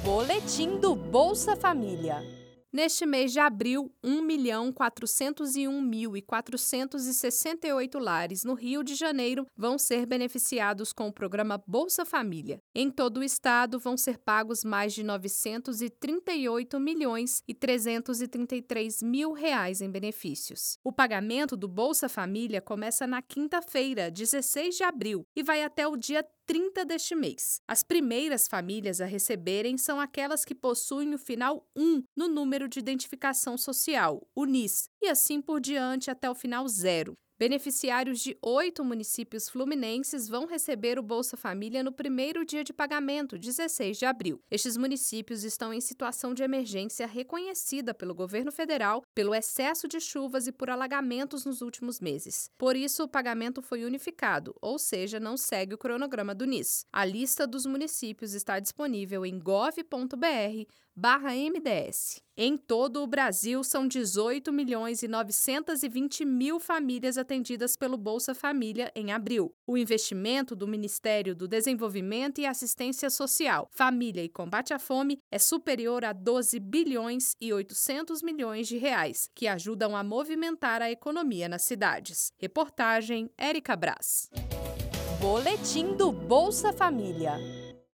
Boletim do Bolsa Família. Neste mês de abril, 1.401.468 lares no Rio de Janeiro vão ser beneficiados com o programa Bolsa Família. Em todo o estado, vão ser pagos mais de R$ 938.333.000 em benefícios. O pagamento do Bolsa Família começa na quinta-feira, 16 de abril, e vai até o dia 30 deste mês. As primeiras famílias a receberem são aquelas que possuem o final 1 no número de identificação social, o NIS, e assim por diante até o final 0. Beneficiários de 8 municípios fluminenses vão receber o Bolsa Família no primeiro dia de pagamento, 16 de abril. Estes municípios estão em situação de emergência reconhecida pelo governo federal pelo excesso de chuvas e por alagamentos nos últimos meses. Por isso, o pagamento foi unificado, ou seja, não segue o cronograma do NIS. A lista dos municípios está disponível em gov.br/MDS. Em todo o Brasil, são 18.920.000 famílias atendidas pelo Bolsa Família em abril. O investimento do Ministério do Desenvolvimento e Assistência Social, Família e Combate à Fome é superior a 12.800 bilhões de reais, que ajudam a movimentar a economia nas cidades. Reportagem Érica Braz. Boletim do Bolsa Família.